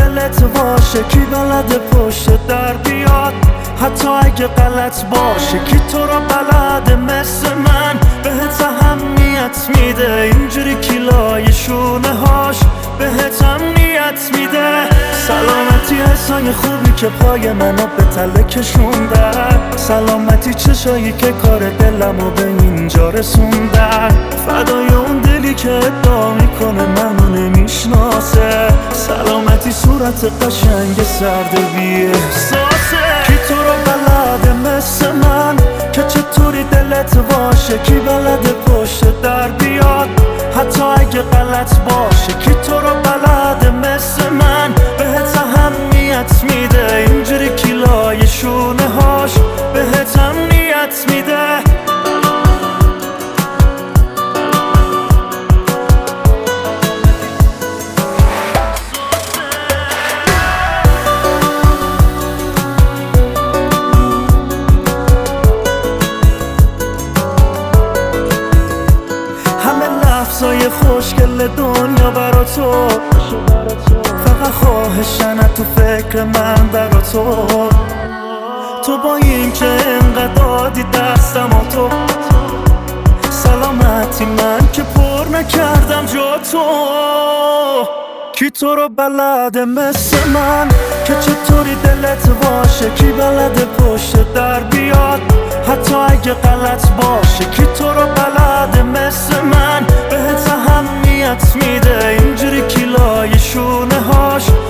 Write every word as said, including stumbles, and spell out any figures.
دلت واشه، کی بلده پشت در بیاد حتی اگه غلط باشه؟ کی تو رو بلده مثل من بهت اهمیت میده؟ اینجوری کیلای شونه هاش بهت امنیت میده. سلامتی حسای خوبی که پای منو به تله کشوندن، سلامتی چشایی که کار دلمو به اینجا رسوندن، فدای اون دلی که ادعا میکنه منو نمیشناسه، سلامتی صورت قشنگ سرد بی احساسه. کی تو رو بلده مثل من که چطوری دلت واشه؟ کی بلده پشت در بیاد حتی اگه غلط باشه؟ کی تو رو بلده مثل من بهت اهمیت میده؟ اینجوری کیلای شونه هاش بهت امنیت میده. لحظای خوشگل دنیا برا تو، فقط خواهشن تو فکر من برا تو. تو با این که انقدر دادی دستم و تو، سلامتی من که پر نکردم جا تو. کی تو رو بلده مثل من که چطوری دلت واشه؟ کی بلده پشت در بیاد حتی اگه غلط باشه؟ کی تو رو بلده مثل من بهت اهمیت میده؟ اینجوری کیلای شونه هاش